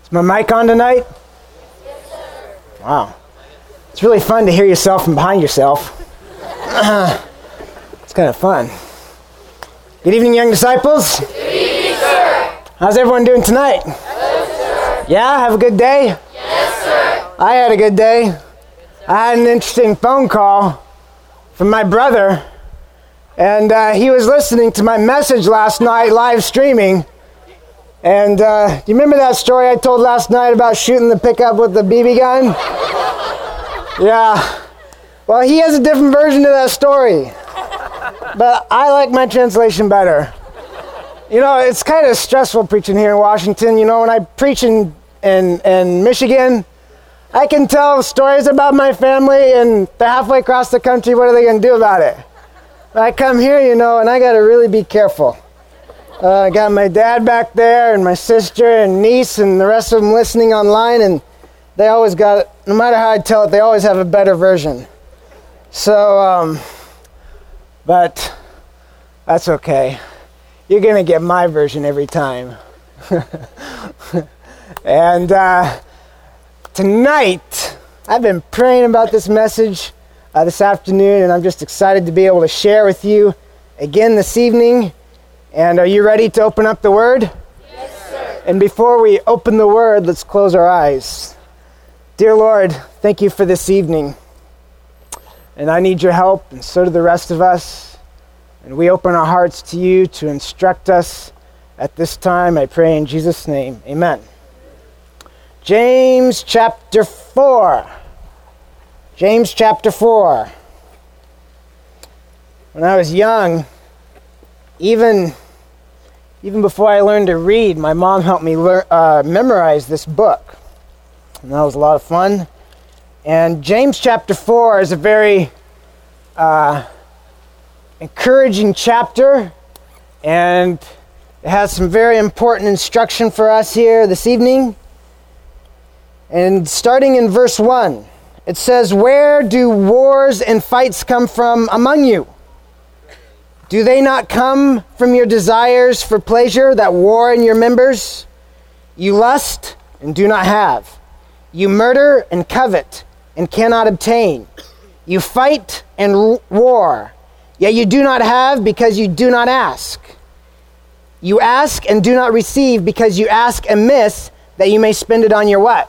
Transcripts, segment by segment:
Is my mic on tonight? Yes, sir. Wow. It's really fun to hear yourself from behind yourself. It's kind of fun. Good evening, young disciples. Good evening, sir. How's everyone doing tonight? Good, sir. Yeah, have a good day? Yes, sir. I had a good day. I had an interesting phone call from my brother, and he was listening to my message last night, live streaming. And do you remember that story I told last night about shooting the pickup with the BB gun? Yeah. Well, he has a different version of that story. But I like my translation better. You know, it's kind of stressful preaching here in Washington. You know, when I preach in Michigan, I can tell stories about my family, and they're halfway across the country. What are they going to do about it? But I come here, you know, and I got to really be careful. I got my dad back there, and my sister and niece, and the rest of them listening online, and they always got it. No matter how I tell it, they always have a better version. So, but that's okay. You're going to get my version every time. And tonight, I've been praying about this message this afternoon, and I'm just excited to be able to share with you again this evening. And are you ready to open up the Word? Yes, sir. And before we open the Word, let's close our eyes. Dear Lord, thank you for this evening. And I need your help, and so do the rest of us. And we open our hearts to you to instruct us at this time. I pray in Jesus' name. Amen. James chapter 4. James chapter 4. When I was young, even before I learned to read, my mom helped me memorize this book. And that was a lot of fun. And James chapter 4 is a very encouraging chapter, and it has some very important instruction for us here this evening. And starting in verse 1, it says, "Where do wars and fights come from among you? Do they not come from your desires for pleasure that war in your members? You lust and do not have. You murder and covet and cannot obtain. You fight and war, yet you do not have because you do not ask. You ask and do not receive because you ask amiss that you may spend it on your what?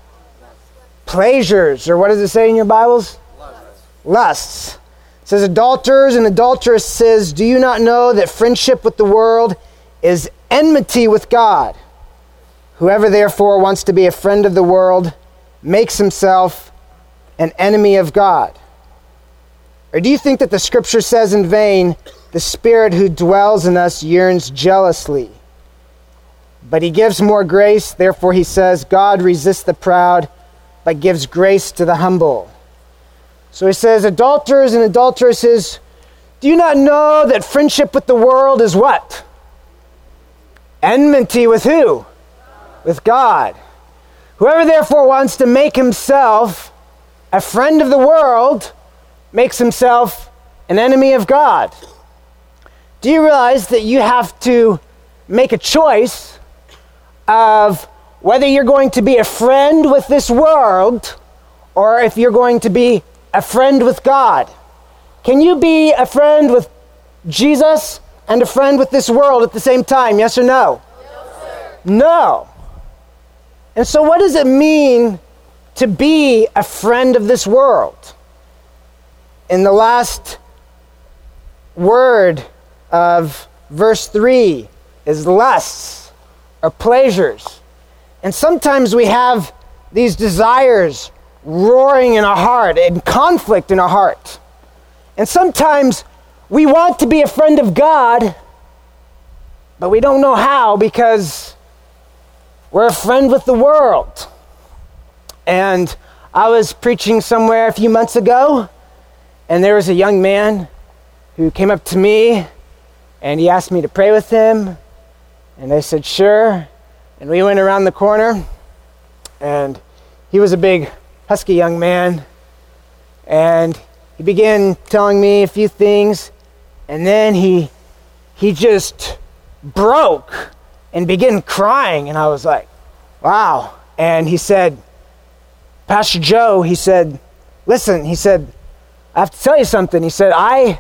Pleasures." Or what does it say in your Bibles? Lusts. It says, "Adulterers and adulteresses, do you not know that friendship with the world is enmity with God? Whoever therefore wants to be a friend of the world makes himself an enemy of God. Or do you think that the scripture says in vain, the Spirit who dwells in us yearns jealously? But he gives more grace, therefore he says, God resists the proud, but gives grace to the humble." So he says, "Adulterers and adulteresses, do you not know that friendship with the world is what? Enmity with who? With God. Whoever therefore wants to make himself a friend of the world makes himself an enemy of God." Do you realize that you have to make a choice of whether you're going to be a friend with this world or if you're going to be a friend with God? Can you be a friend with Jesus and a friend with this world at the same time? Yes or no? No. And so what does it mean to be a friend of this world? In the last word of verse 3 is lusts or pleasures. And sometimes we have these desires roaring in our heart and conflict in our heart. And sometimes we want to be a friend of God, but we don't know how because we're a friend with the world. And I was preaching somewhere a few months ago, and there was a young man who came up to me, and he asked me to pray with him. And I said, sure. And we went around the corner, and he was a big, husky young man. And he began telling me a few things, and then he just broke and began crying. And I was like, Wow. And he said, Pastor Joe, he said, listen, he said, I have to tell you something. He said, I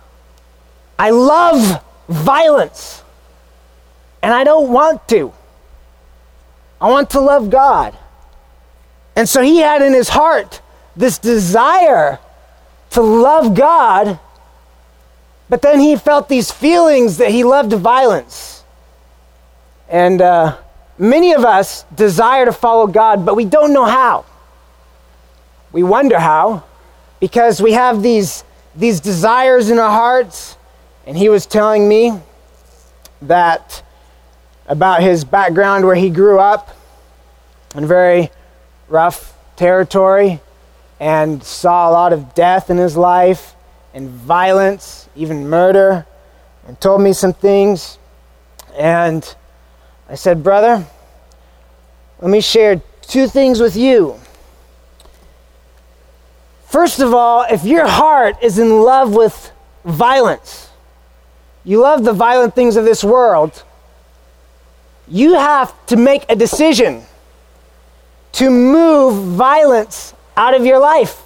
love violence, and I don't want to. I want to love God. And so he had in his heart this desire to love God, but then he felt these feelings that he loved violence. And many of us desire to follow God, but we don't know how. We wonder how, because we have these desires in our hearts. And he was telling me that about his background, where he grew up in very rough territory and saw a lot of death in his life and violence, even murder, and told me some things. And I said, brother, let me share two things with you. First of all, if your heart is in love with violence, you love the violent things of this world, you have to make a decision to move violence out of your life.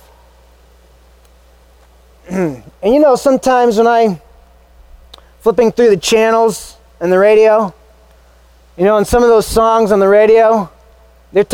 And you know, sometimes when I'm flipping through the channels and the radio, you know, and some of those songs on the radio, they're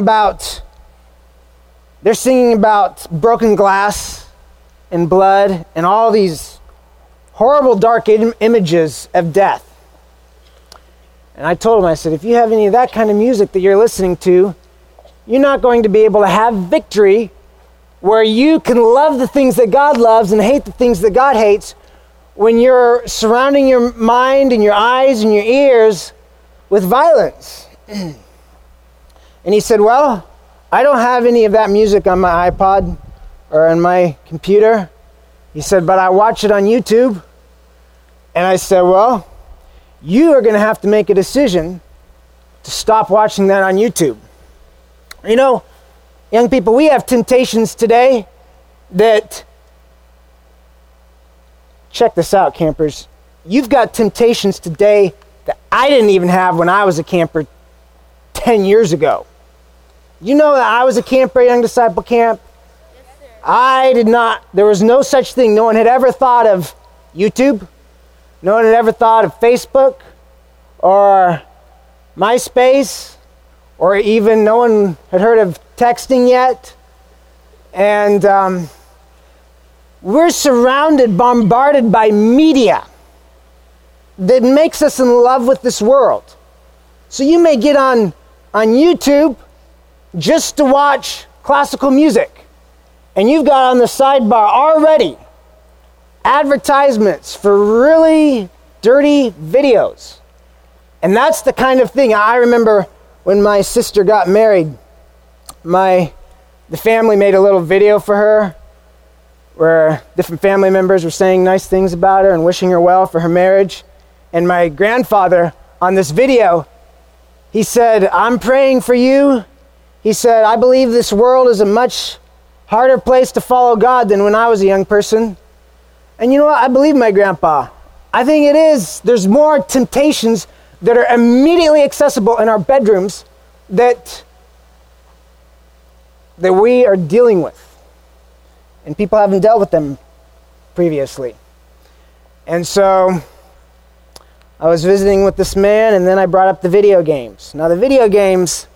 singing about broken glass and blood and all these horrible dark images of death. And I told him, I said, if you have any of that kind of music that you're listening to, you're not going to be able to have victory where you can love the things that God loves and hate the things that God hates when you're surrounding your mind and your eyes and your ears with violence. And he said, well, I don't have any of that music on my iPod or on my computer. He said, but I watch it on YouTube. And I said, well, you are going to have to make a decision to stop watching that on YouTube. You know, young people, we have temptations today that, check this out, campers. You've got temptations today that I didn't even have when I was a camper 10 years ago. You know that I was a camper at Young Disciple Camp? Yes, sir. I did not, there was no such thing. No one had ever thought of YouTube. No one had ever thought of Facebook or MySpace, or even no one had heard of texting yet. And we're surrounded, bombarded by media that makes us in love with this world. So you may get on YouTube just to watch classical music, and you've got on the sidebar already advertisements for really dirty videos. And that's the kind of thing. I remember when my sister got married, the family made a little video for her where different family members were saying nice things about her and wishing her well for her marriage. And my grandfather, on this video, he said, I'm praying for you. He said, I believe this world is a much harder place to follow God than when I was a young person. And you know what? I believe my grandpa. I think it is. There's more temptations that are immediately accessible in our bedrooms that we are dealing with. And people haven't dealt with them previously. And so I was visiting with this man, and then I brought up the video games. Now the video games,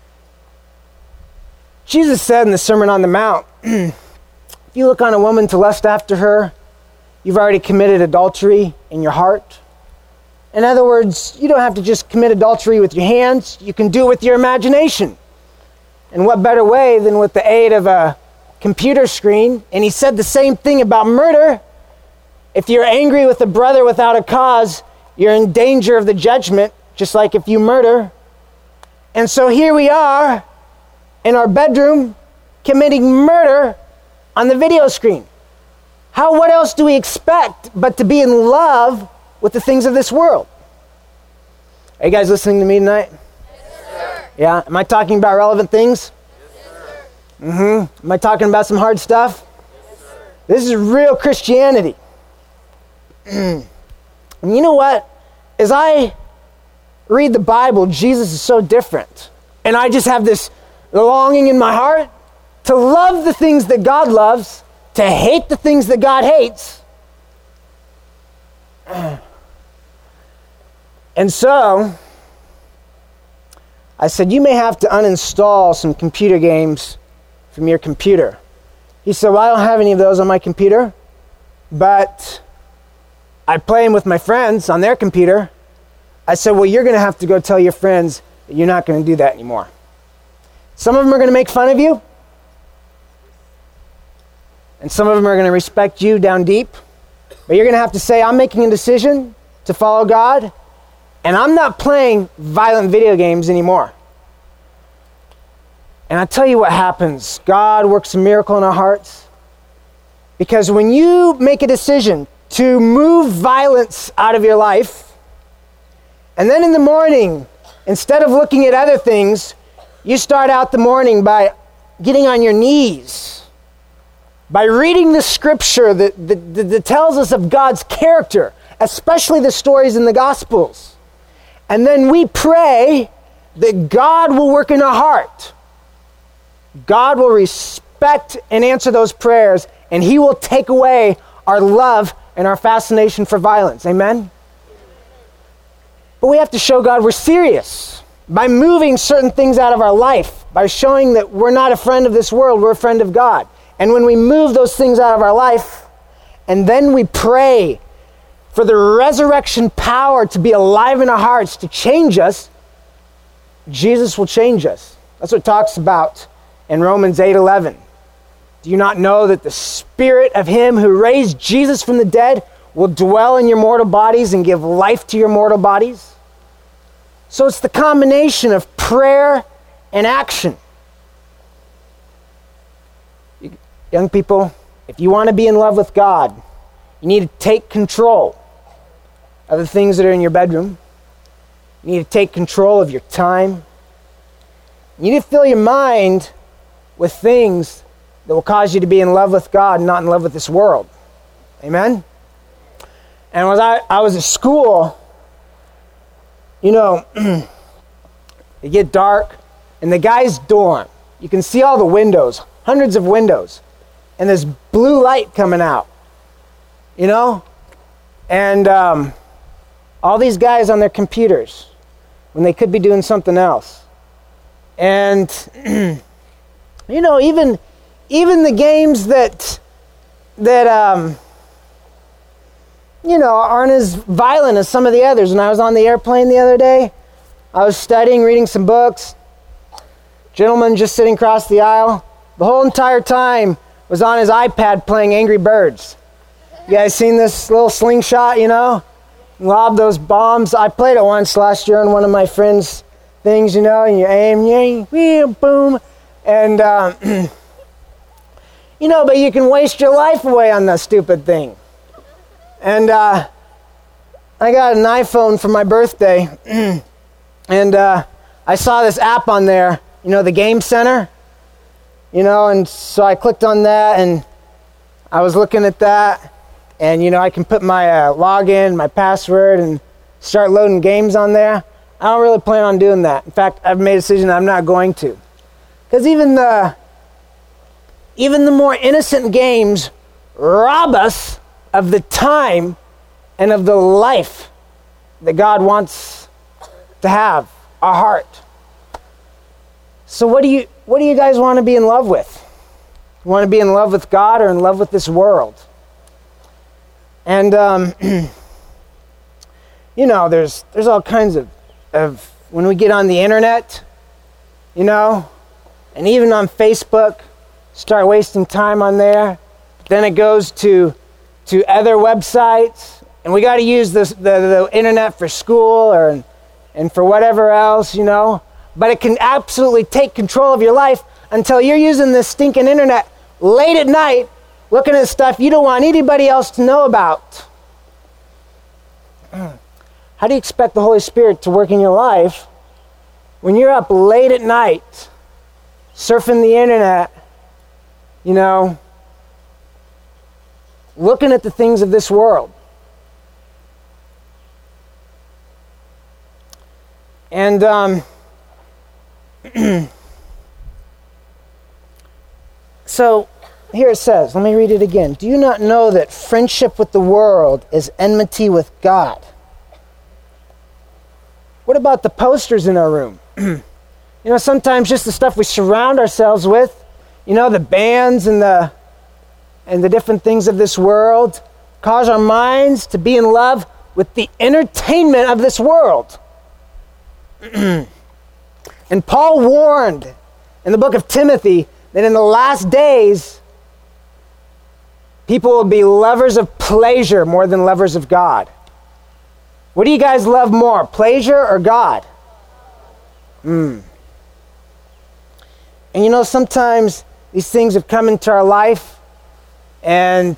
Jesus said in the Sermon on the Mount, if you look on a woman to lust after her, you've already committed adultery in your heart. In other words, you don't have to just commit adultery with your hands, you can do it with your imagination. And what better way than with the aid of a computer screen? And he said the same thing about murder. If you're angry with a brother without a cause, you're in danger of the judgment, just like if you murder. And so here we are in our bedroom committing murder on the video screen. What else do we expect but to be in love with the things of this world? Are you guys listening to me tonight? Yes, sir. Yeah? Am I talking about relevant things? Yes, sir. Am I talking about some hard stuff? Yes, sir. This is real Christianity. And you know what? As I read the Bible, Jesus is so different. And I just have this longing in my heart to love the things that God loves, to hate the things that God hates. And so, I said, you may have to uninstall some computer games from your computer. He said, well, I don't have any of those on my computer, but I play them with my friends on their computer. I said, well, you're going to have to go tell your friends that you're not going to do that anymore. Some of them are going to make fun of you, and some of them are going to respect you down deep. But you're going to have to say, I'm making a decision to follow God, and I'm not playing violent video games anymore. And I tell you what happens. God works a miracle in our hearts. Because when you make a decision to move violence out of your life, and then in the morning, instead of looking at other things, you start out the morning by getting on your knees, by reading the scripture that tells us of God's character, especially the stories in the Gospels. And then we pray that God will work in our heart. God will respect and answer those prayers, and He will take away our love and our fascination for violence. Amen? But we have to show God we're serious by moving certain things out of our life, by showing that we're not a friend of this world, we're a friend of God. And when we move those things out of our life, and then we pray for the resurrection power to be alive in our hearts, to change us, Jesus will change us. That's what it talks about in Romans 8:11. Do you not know that the Spirit of Him who raised Jesus from the dead will dwell in your mortal bodies and give life to your mortal bodies? So it's the combination of prayer and action. Young people, if you want to be in love with God, you need to take control of the things that are in your bedroom. You need to take control of your time. You need to fill your mind with things that will cause you to be in love with God and not in love with this world. Amen? And when I was at school, you know, it get dark, and the guy's dorm, you can see all the windows, hundreds of windows, and there's blue light coming out, you know? And all these guys on their computers when they could be doing something else. And, you know, even the games that you know, aren't as violent as some of the others. When I was on the airplane the other day, I was studying, reading some books. Gentleman just sitting across the aisle, the whole entire time was on his iPad playing Angry Birds. You guys seen this little slingshot, you know? Lob those bombs. I played it once last year on one of my friends' things, you know, and you aim, boom. And, you know, but you can waste your life away on that stupid thing. And I got an iPhone for my birthday, and I saw this app on there, you know, the Game Center, you know, and so I clicked on that, and I was looking at that, and, you know, I can put my login, my password, and start loading games on there. I don't really plan on doing that. In fact, I've made a decision I'm not going to. Because even the more innocent games rob us of the time and of the life that God wants to have, our heart. So what do you guys want to be in love with? You want to be in love with God or in love with this world? And you know, there's all kinds of when we get on the internet, you know, and even on Facebook, start wasting time on there. Then it goes to other websites, and we got to use the internet for school and for whatever else, you know. But it can absolutely take control of your life until you're using this stinking internet late at night, looking at stuff you don't want anybody else to know about. How do you expect the Holy Spirit to work in your life when you're up late at night, surfing the internet, you know, looking at the things of this world? And So here it says, let me read it again. Do you not know that friendship with the world is enmity with God? What about the posters in our room? Sometimes just the stuff we surround ourselves with, the bands and the different things of this world cause our minds to be in love with the entertainment of this world. And Paul warned in the book of Timothy that in the last days, people will be lovers of pleasure more than lovers of God. What do you guys love more, pleasure or God? And sometimes these things have come into our life and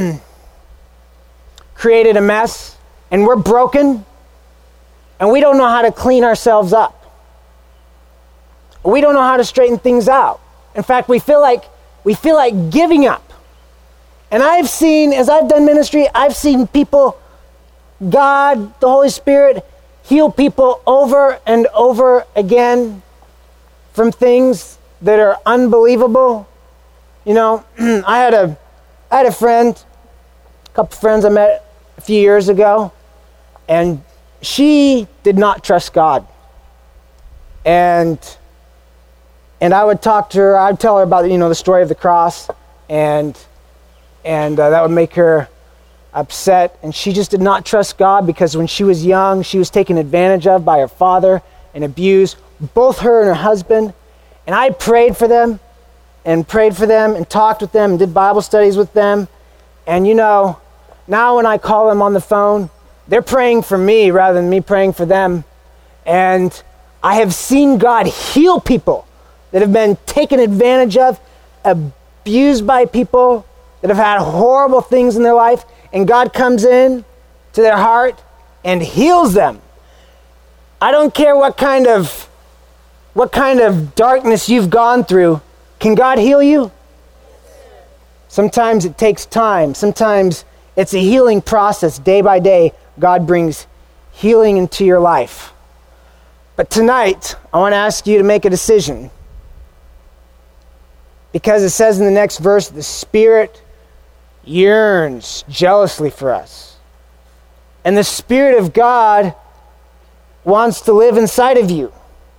created a mess, and we're broken, and we don't know how to clean ourselves up. We don't know how to straighten things out. In fact, we feel like giving up. And I've seen, as I've done ministry, I've seen people, God, the Holy Spirit, heal people over and over again from things that are unbelievable. I had a friend, a couple friends I met a few years ago, and she did not trust God. And I would talk to her, I'd tell her about, the story of the cross, and that would make her upset. And she just did not trust God because when she was young, she was taken advantage of by her father and abused, both her and her husband. And I prayed for them and talked with them and did Bible studies with them. And now when I call them on the phone, they're praying for me rather than me praying for them. And I have seen God heal people that have been taken advantage of, abused by people that have had horrible things in their life, and God comes in to their heart and heals them. I don't care what kind of darkness you've gone through. Can God heal you? Sometimes it takes time. Sometimes it's a healing process. Day by day, God brings healing into your life. But tonight, I want to ask you to make a decision. Because it says in the next verse, the Spirit yearns jealously for us. And the Spirit of God wants to live inside of you.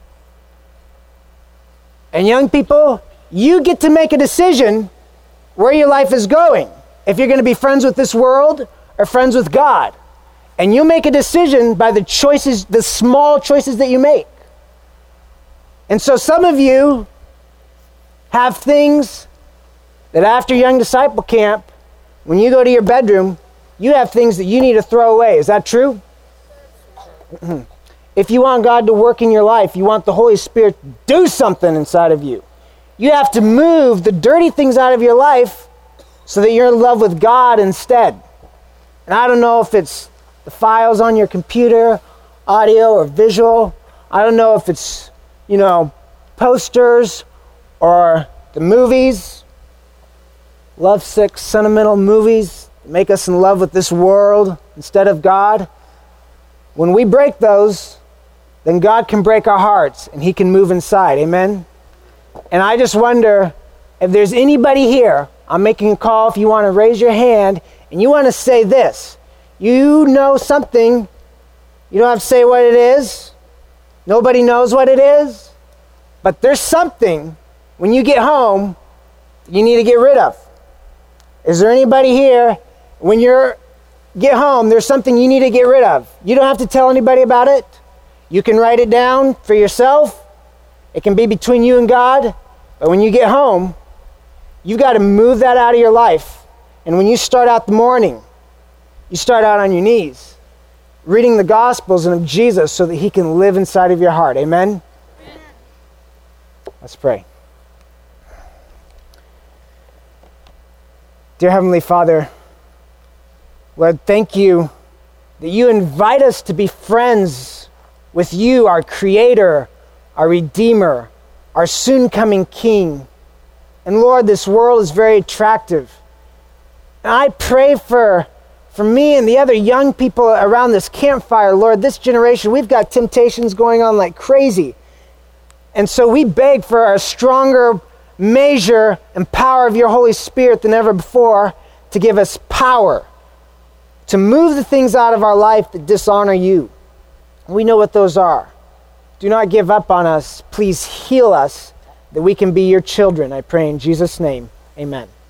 And young people, you get to make a decision where your life is going. If you're going to be friends with this world or friends with God. And you'll make a decision by the choices, the small choices that you make. And so some of you have things that after Young Disciple Camp, when you go to your bedroom, you have things that you need to throw away. Is that true? If you want God to work in your life, you want the Holy Spirit to do something inside of you, you have to move the dirty things out of your life so that you're in love with God instead. And I don't know if it's the files on your computer, audio or visual. I don't know if it's, posters or the movies, lovesick, sentimental movies that make us in love with this world instead of God. When we break those, then God can break our hearts and He can move inside. Amen? And I just wonder if there's anybody here, I'm making a call if you want to raise your hand and you want to say this. You know something, you don't have to say what it is. Nobody knows what it is. But there's something when you get home you need to get rid of. Is there anybody here, when you get home, there's something you need to get rid of? You don't have to tell anybody about it. You can write it down for yourself. It can be between you and God. But when you get home, you've got to move that out of your life. And when you start out the morning, you start out on your knees, reading the Gospels and of Jesus so that He can live inside of your heart. Amen? Let's pray. Dear Heavenly Father, Lord, thank you that you invite us to be friends with you, our Creator, our Redeemer, our soon-coming King. And Lord, this world is very attractive. And I pray for me and the other young people around this campfire, Lord, this generation, we've got temptations going on like crazy. And so we beg for a stronger measure and power of your Holy Spirit than ever before to give us power to move the things out of our life that dishonor you. We know what those are. Do not give up on us. Please heal us that we can be your children. I pray in Jesus' name. Amen.